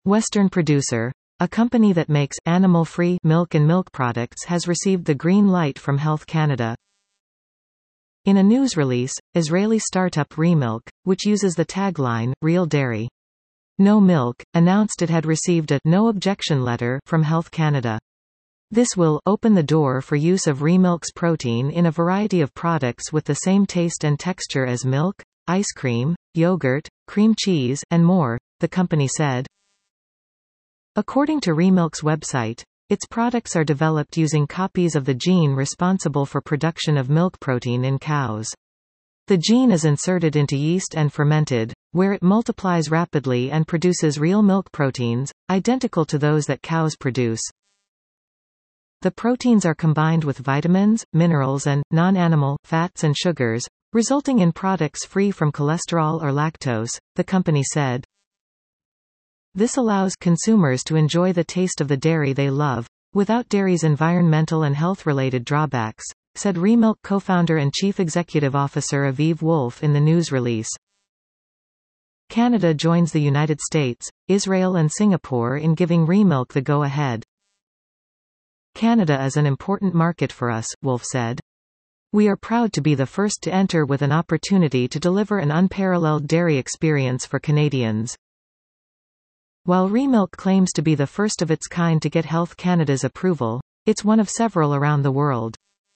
Western Producer, a company that makes animal-free milk and milk products, has received the green light from Health Canada. In a news release, Israeli startup Remilk, which uses the tagline, Real Dairy, No Milk, announced it had received a no objection letter from Health Canada. This will open the door for use of Remilk's protein in a variety of products with the same taste and texture as milk, ice cream, yogurt, cream cheese, and more, the company said. According to Remilk's website, its products are developed using copies of the gene responsible for production of milk protein in cows. The gene is inserted into yeast and fermented, where it multiplies rapidly and produces real milk proteins, identical to those that cows produce. The proteins are combined with vitamins, minerals and, non-animal, fats and sugars, resulting in products free from cholesterol or lactose, the company said. This allows consumers to enjoy the taste of the dairy they love, without dairy's environmental and health-related drawbacks, said Remilk co-founder and chief executive officer Aviv Wolf in the news release. Canada joins the United States, Israel and Singapore in giving Remilk the go-ahead. Canada is an important market for us, Wolf said. We are proud to be the first to enter with an opportunity to deliver an unparalleled dairy experience for Canadians. While Remilk claims to be the first of its kind to get Health Canada's approval, it's one of several around the world.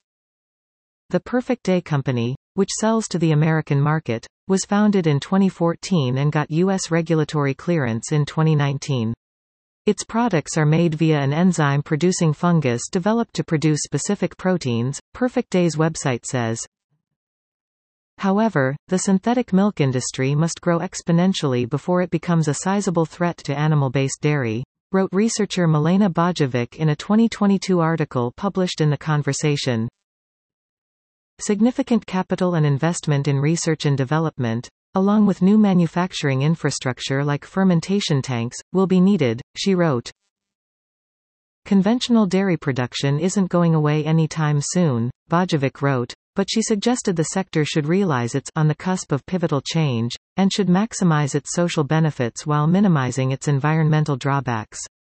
The Perfect Day Company, which sells to the American market, was founded in 2014 and got U.S. regulatory clearance in 2019. Its products are made via an enzyme-producing fungus developed to produce specific proteins, Perfect Day's website says. However, the synthetic milk industry must grow exponentially before it becomes a sizable threat to animal-based dairy, wrote researcher Milena Bojovic in a 2022 article published in The Conversation. Significant capital and investment in research and development, along with new manufacturing infrastructure like fermentation tanks, will be needed, she wrote. Conventional dairy production isn't going away anytime soon, Bojovic wrote, but she suggested the sector should realize it's on the cusp of pivotal change, and should maximize its social benefits while minimizing its environmental drawbacks.